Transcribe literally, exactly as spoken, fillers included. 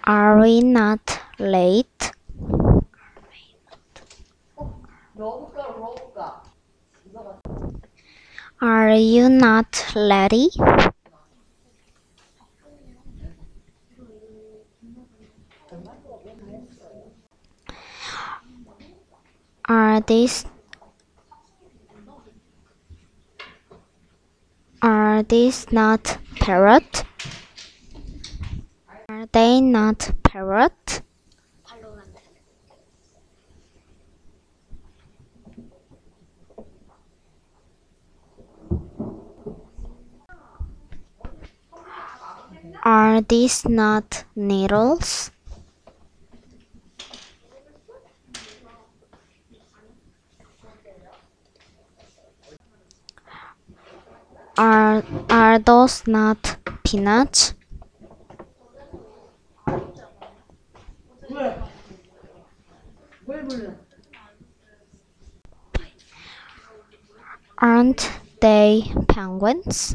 Are we not late? Are you not ready? Are these are these not parrot? Are they not parrot? Are these not needles? Are are those not peanuts? Aren't they penguins?